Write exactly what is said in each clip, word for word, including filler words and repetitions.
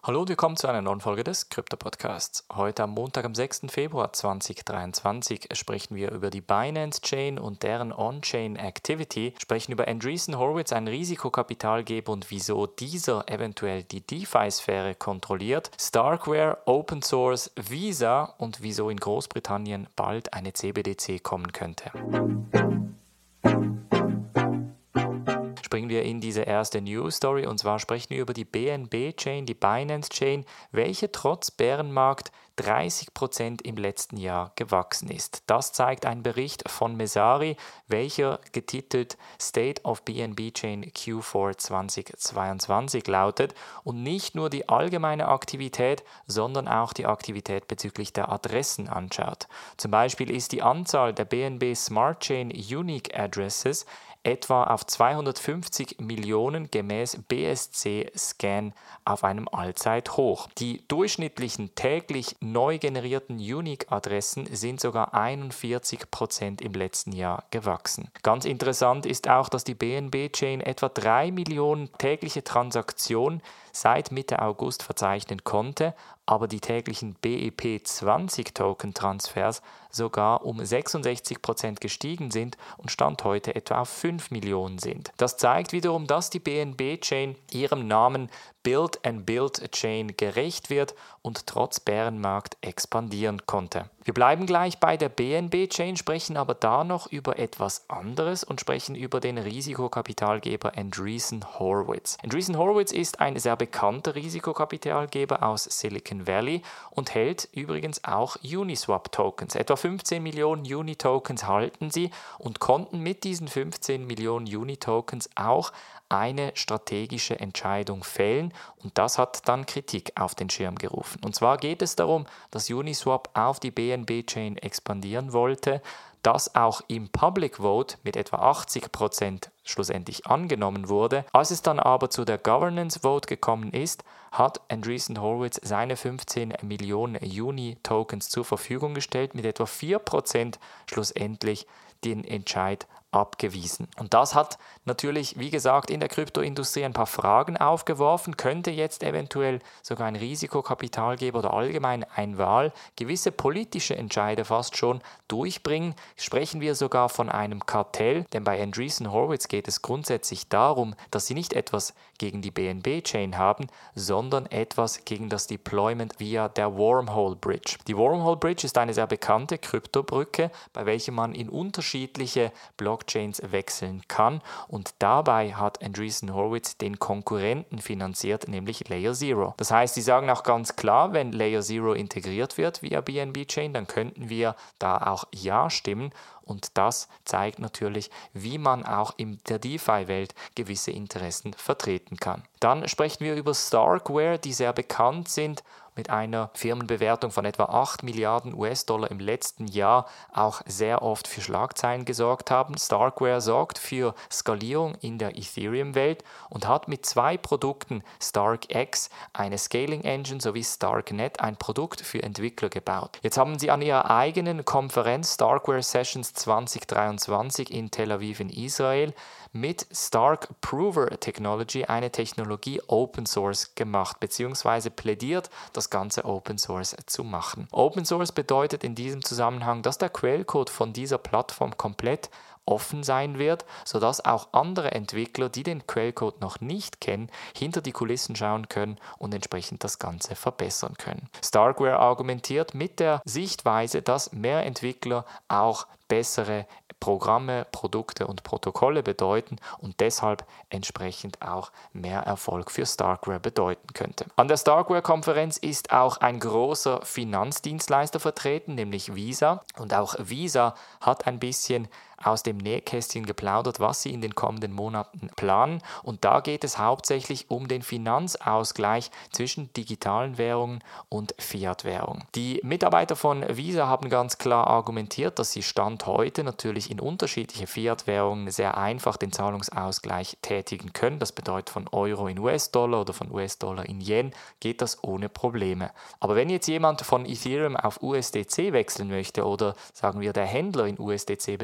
Hallo und willkommen zu einer neuen Folge des Krypto-Podcasts. Heute am Montag, am sechsten Februar zweitausenddreiundzwanzig, sprechen wir über die Binance-Chain und deren On-Chain-Activity, sprechen über Andreessen Horowitz, einen Risikokapitalgeber und wieso dieser eventuell die DeFi-Sphäre kontrolliert, Starkware, Open Source, Visa und wieso in Großbritannien bald eine C B D C kommen könnte. Springen wir in diese erste News-Story und zwar sprechen wir über die B N B-Chain, die Binance-Chain, welche trotz Bärenmarkt dreißig Prozent im letzten Jahr gewachsen ist. Das zeigt ein Bericht von Messari, welcher getitelt State of B N B Chain Q vier zweitausendzweiundzwanzig lautet und nicht nur die allgemeine Aktivität, sondern auch die Aktivität bezüglich der Adressen anschaut. Zum Beispiel ist die Anzahl der B N B Smart Chain Unique Addresses etwa auf zweihundertfünfzig Millionen gemäß B S C-Scan auf einem Allzeithoch. Die durchschnittlichen täglich neu generierten Unique-Adressen sind sogar einundvierzig Prozent im letzten Jahr gewachsen. Ganz interessant ist auch, dass die B N B-Chain etwa drei Millionen tägliche Transaktionen seit Mitte August verzeichnen konnte, aber die täglichen B E P zwanzig Token-Transfers sogar um sechsundsechzig Prozent gestiegen sind und Stand heute etwa auf fünf Millionen sind. Das zeigt wiederum, dass die B N B-Chain ihrem Namen Build and Build Chain gerecht wird und trotz Bärenmarkt expandieren konnte. Wir bleiben gleich bei der B N B-Chain, sprechen aber da noch über etwas anderes und sprechen über den Risikokapitalgeber Andreessen Horowitz. Andreessen Horowitz ist ein sehr bekannter Risikokapitalgeber aus Silicon Valley und hält übrigens auch Uniswap-Tokens. Etwa fünfzehn Millionen Uni-Tokens halten sie und konnten mit diesen fünfzehn Millionen Uni-Tokens auch eine strategische Entscheidung fällen und das hat dann Kritik auf den Schirm gerufen. Und zwar geht es darum, dass Uniswap auf die B N B-Chain expandieren wollte, das auch im Public Vote mit etwa achtzig Prozent schlussendlich angenommen wurde. Als es dann aber zu der Governance Vote gekommen ist, hat Andreessen Horowitz seine fünfzehn Millionen Uni-Tokens zur Verfügung gestellt, mit etwa vier Prozent schlussendlich den Entscheid abgewiesen. Und das hat natürlich, wie gesagt, in der Kryptoindustrie ein paar Fragen aufgeworfen. Könnte jetzt eventuell sogar ein Risikokapitalgeber oder allgemein ein Wahl gewisse politische Entscheide fast schon durchbringen? Sprechen wir sogar von einem Kartell, denn bei Andreessen Horowitz geht es grundsätzlich darum, dass sie nicht etwas gegen die B N B-Chain haben, sondern etwas gegen das Deployment via der Wormhole Bridge. Die Wormhole Bridge ist eine sehr bekannte Kryptobrücke, bei welcher man in unterschiedliche Blockchains wechseln kann und dabei hat Andreessen Horowitz den Konkurrenten finanziert, nämlich Layer Zero. Das heißt, sie sagen auch ganz klar, wenn Layer Zero integriert wird via B N B-Chain, dann könnten wir da auch Ja stimmen. Und das zeigt natürlich, wie man auch in der DeFi-Welt gewisse Interessen vertreten kann. Dann sprechen wir über Starkware, die sehr bekannt sind, mit einer Firmenbewertung von etwa acht Milliarden U S-Dollar im letzten Jahr auch sehr oft für Schlagzeilen gesorgt haben. Starkware sorgt für Skalierung in der Ethereum-Welt und hat mit zwei Produkten, StarkX, eine Scaling Engine sowie StarkNet, ein Produkt für Entwickler gebaut. Jetzt haben sie an ihrer eigenen Konferenz Starkware Sessions zweitausenddreiundzwanzig in Tel Aviv in Israel mit Stark Prover Technology eine Technologie Open Source gemacht bzw. plädiert, das Ganze Open Source zu machen. Open Source bedeutet in diesem Zusammenhang, dass der Quellcode von dieser Plattform komplett offen sein wird, sodass auch andere Entwickler, die den Quellcode noch nicht kennen, hinter die Kulissen schauen können und entsprechend das Ganze verbessern können. Starkware argumentiert mit der Sichtweise, dass mehr Entwickler auch bessere Programme, Produkte und Protokolle bedeuten und deshalb entsprechend auch mehr Erfolg für Starkware bedeuten könnte. An der Starkware-Konferenz ist auch ein großer Finanzdienstleister vertreten, nämlich Visa. Und auch Visa hat ein bisschen aus dem Nähkästchen geplaudert, was sie in den kommenden Monaten planen. Und da geht es hauptsächlich um den Finanzausgleich zwischen digitalen Währungen und Fiat-Währungen. Die Mitarbeiter von Visa haben ganz klar argumentiert, dass sie Stand heute natürlich in unterschiedliche Fiat-Währungen sehr einfach den Zahlungsausgleich tätigen können. Das bedeutet, von Euro in U S-Dollar oder von U S-Dollar in Yen geht das ohne Probleme. Aber wenn jetzt jemand von Ethereum auf U S D C wechseln möchte oder sagen wir der Händler in U S D C bezahlt werden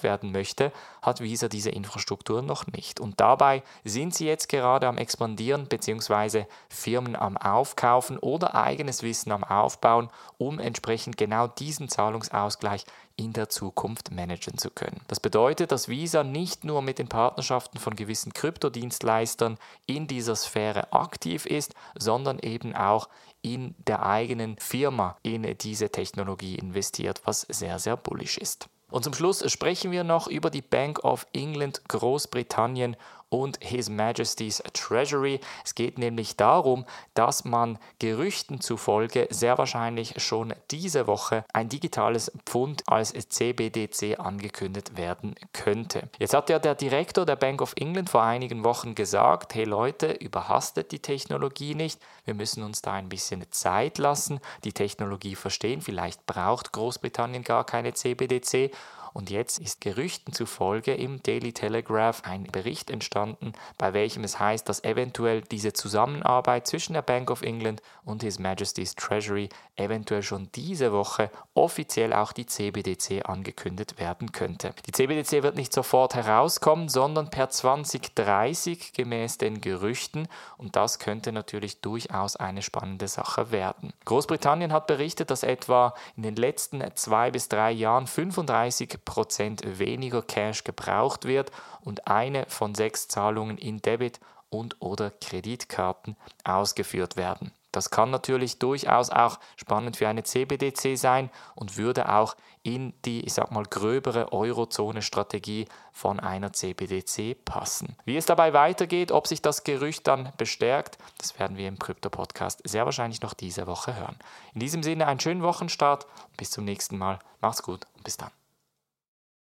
werden möchte, hat Visa diese Infrastruktur noch nicht. Und dabei sind sie jetzt gerade am Expandieren bzw. Firmen am Aufkaufen oder eigenes Wissen am Aufbauen, um entsprechend genau diesen Zahlungsausgleich in der Zukunft managen zu können. Das bedeutet, dass Visa nicht nur mit den Partnerschaften von gewissen Kryptodienstleistern in dieser Sphäre aktiv ist, sondern eben auch in der eigenen Firma in diese Technologie investiert, was sehr, sehr bullish ist. Und zum Schluss sprechen wir noch über die Bank of England Großbritannien und His Majesty's Treasury. Es geht nämlich darum, dass man Gerüchten zufolge sehr wahrscheinlich schon diese Woche ein digitales Pfund als C B D C angekündigt werden könnte. Jetzt hat ja der Direktor der Bank of England vor einigen Wochen gesagt, hey Leute, überhastet die Technologie nicht, wir müssen uns da ein bisschen Zeit lassen, die Technologie verstehen, vielleicht braucht Großbritannien gar keine C B D C. Und jetzt ist Gerüchten zufolge im Daily Telegraph ein Bericht entstanden, bei welchem es heißt, dass eventuell diese Zusammenarbeit zwischen der Bank of England und His Majesty's Treasury eventuell schon diese Woche offiziell auch die C B D C angekündigt werden könnte. Die C B D C wird nicht sofort herauskommen, sondern per zwanzig dreißig gemäß den Gerüchten, und das könnte natürlich durchaus eine spannende Sache werden. Großbritannien hat berichtet, dass etwa in den letzten zwei bis drei Jahren fünfunddreißig Prozent weniger Cash gebraucht wird und eine von sechs Zahlungen in Debit- und oder Kreditkarten ausgeführt werden. Das kann natürlich durchaus auch spannend für eine C B D C sein und würde auch in die, ich sag mal, gröbere Eurozone-Strategie von einer C B D C passen. Wie es dabei weitergeht, ob sich das Gerücht dann bestärkt, das werden wir im Krypto-Podcast sehr wahrscheinlich noch diese Woche hören. In diesem Sinne einen schönen Wochenstart und bis zum nächsten Mal. Macht's gut und bis dann.